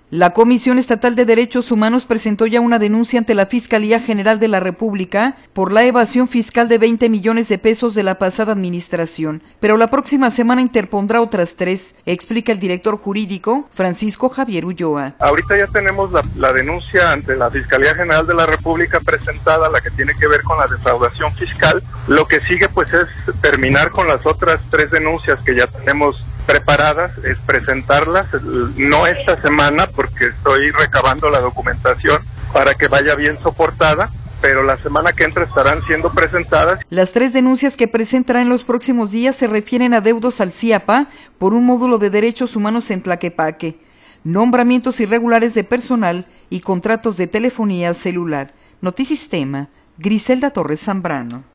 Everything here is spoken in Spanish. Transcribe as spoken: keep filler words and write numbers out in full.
La Comisión Estatal de Derechos Humanos presentó ya una denuncia ante la Fiscalía General de la República por la evasión fiscal de veinte millones de pesos de la pasada administración, pero la próxima semana interpondrá otras tres, explica el director jurídico Francisco Javier Ulloa. Ahorita ya tenemos la, la denuncia ante la Fiscalía General de la República presentada, la que tiene que ver con la defraudación fiscal. Lo que sigue pues es terminar con las otras tres denuncias que ya tenemos preparadas, es presentarlas, no esta semana porque estoy recabando la documentación para que vaya bien soportada, pero la semana que entra estarán siendo presentadas. Las tres denuncias que presentará en los próximos días se refieren a deudos al CIAPA por un módulo de derechos humanos en Tlaquepaque, nombramientos irregulares de personal y contratos de telefonía celular. Notisistema, Griselda Torres Zambrano.